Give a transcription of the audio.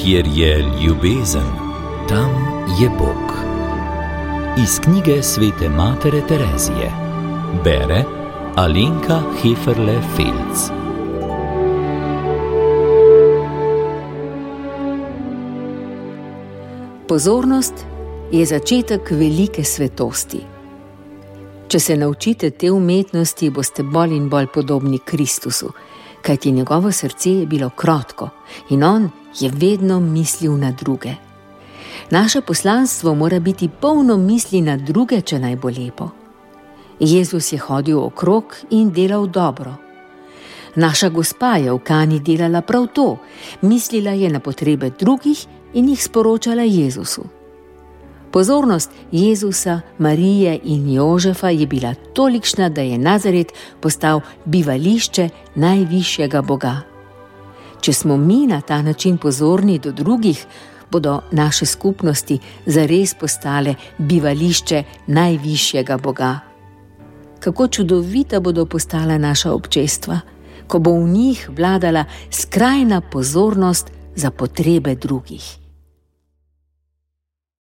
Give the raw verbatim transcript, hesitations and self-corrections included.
Kjer je ljubezen, tam je Bog. Iz knjige svete matere Terezije. Bere Alenka Heferle-Felc. Pozornost je začetek velike svetosti. Če se naučite te umetnosti, boste bolj in bolj podobni Kristusu, kajti njegovo srce je bilo krotko in on je vedno mislil na druge. Naše poslanstvo mora biti polno misli na druge, če naj bo lepo. Jezus je hodil okrog in delal dobro. Naša gospa je v Kani delala prav to, mislila je na potrebe drugih in jih sporočala Jezusu. Pozornost Jezusa, Marije in Jožefa je bila tolikšna, da je Nazaret postal bivališče najvišjega Boga. Če smo mi na ta način pozorni do drugih, bodo naše skupnosti zares postale bivališče najvišjega Boga. Kako čudovita bodo postala naša občestva, ko bo v njih vladala skrajna pozornost za potrebe drugih.